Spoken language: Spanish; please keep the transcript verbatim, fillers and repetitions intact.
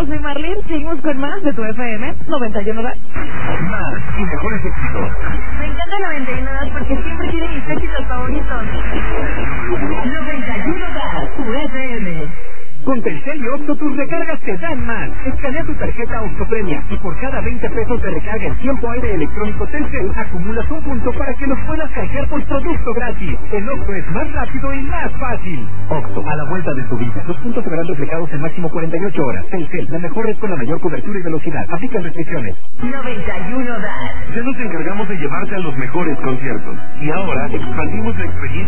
soy Marlene. Seguimos con más de tu F M noventa y uno D. Más y mejores éxitos. Me encanta noventa y uno D porque siempre tiene mis éxitos favoritos. noventa y uno D, tu F M. Con Telcel y Octo tus recargas te dan más. Escanea tu tarjeta Octopremia y por cada veinte pesos de recarga en tiempo aire electrónico Telcel acumulas un punto para que los puedas canjear por producto gratis. El Octo es más rápido y más fácil. Octo, a la vuelta de tu vida. Los puntos se verán reflejados en máximo cuarenta y ocho horas. Telcel, la mejor red con la mayor cobertura y velocidad. Aplican restricciones. noventa y uno D. Ya nos encargamos de llevarte a los mejores conciertos. Y ahora expandimos la experiencia